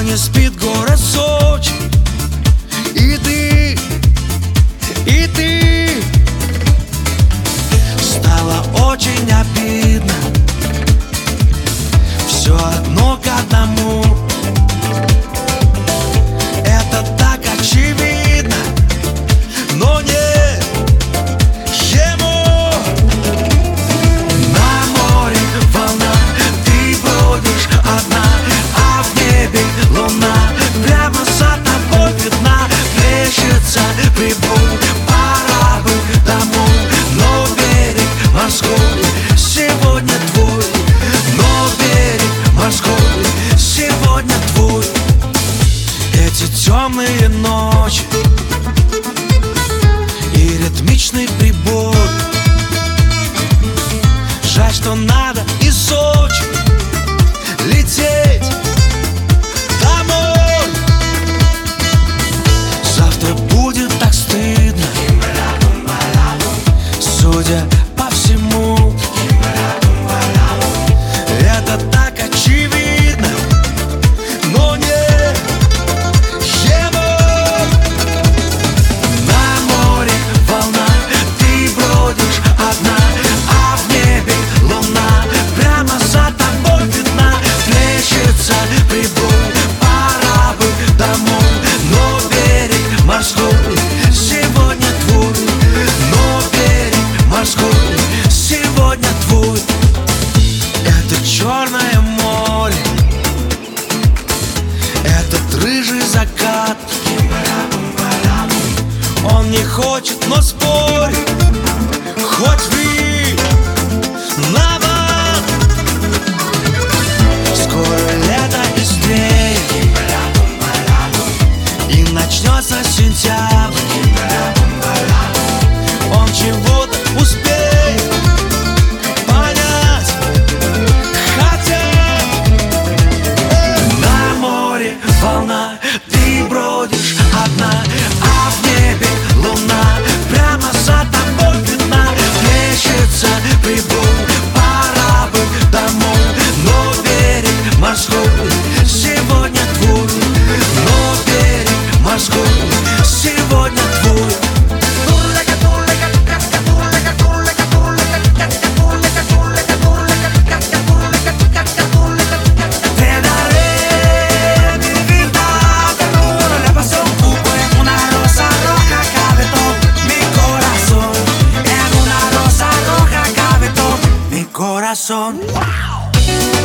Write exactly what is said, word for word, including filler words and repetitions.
не спит город Сочи. И ты, и ты. Стало очень обидно, все одно к одному. Это так очевидно, но не ему. На море волна, ты бродишь одна, а в небе луна прямо за тобой видна. Плещется прибой, пора бы домой, но берег морской сегодня твой, но берег морской сегодня твой. Эти темные ночи и ритмичный прибой. Жаль, что надо из Сочи лететь домой. Завтра будет так стыдно, судя по всему. Это так очевидно, но не ему. На море волна, ты бродишь одна, а в небе луна прямо за тобой видна. Плещется прибой, пора бы домой, но берег морской сегодня твой, но берег морской сегодня твой. Это черное море, этот рыжий закат. Он не хочет, но спорит, хоть вы на бат. Скоро лето быстрее, и начнется сентябрь. Он чего-то успеет понять, хотя на море волна, ты бродишь одна, а в небе луна прямо за тобой видна. Плещется прибой, пора бы домой, но берег морской сегодня твой, но берег морской сегодня твой. Corazón. Wow.